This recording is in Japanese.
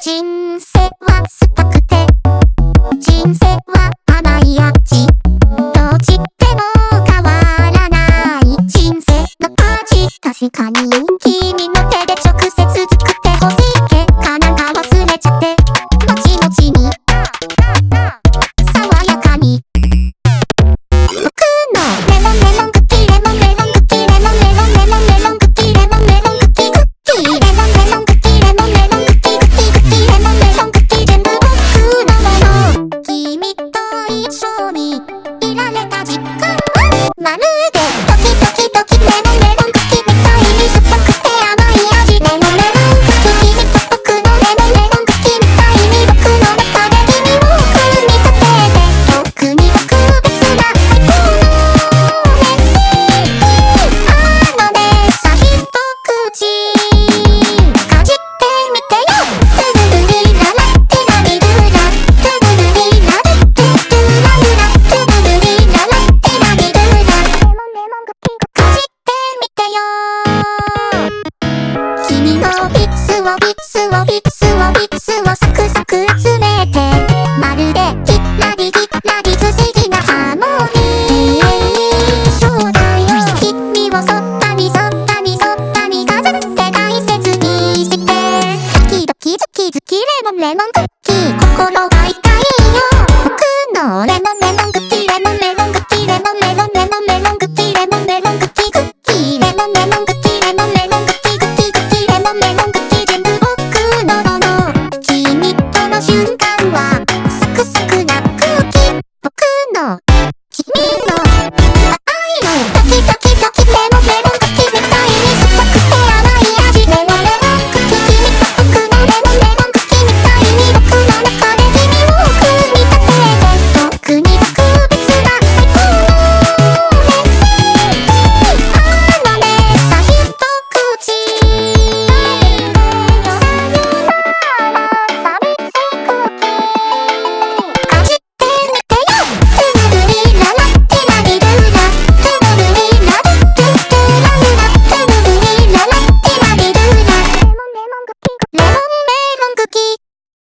人生は酸っぱくて人生は甘い味どっちでも変わらない人生の味確かに君の手で直接作ってほしい結果なんか忘れちゃって後々に爽やかに僕のレモンレモンクッキーレモンレモンクッキーレモンレモンレモンレモンクッキーレモンレモンクッキークッキーレモンレモンクッキーレモンレモンクッキークッキークッキーレモンレモンクッキー全部僕のもの君と一緒にいられた時間はまるでドキドキドキレモンレモンクッキーみたいに酸っぱくて甘い味レモンレモンクッキー君と僕のレモンレモンクッキーみたいに僕の中で君を組み立てて特に特別な最高のレシピあのねさ一口かじってみてよトゥルルリララテラリルラトゥルルリララテトゥラルラトゥルルリララテラリルラレモンレモンクッキーかじってみてよ君のビッツをビッツをビッ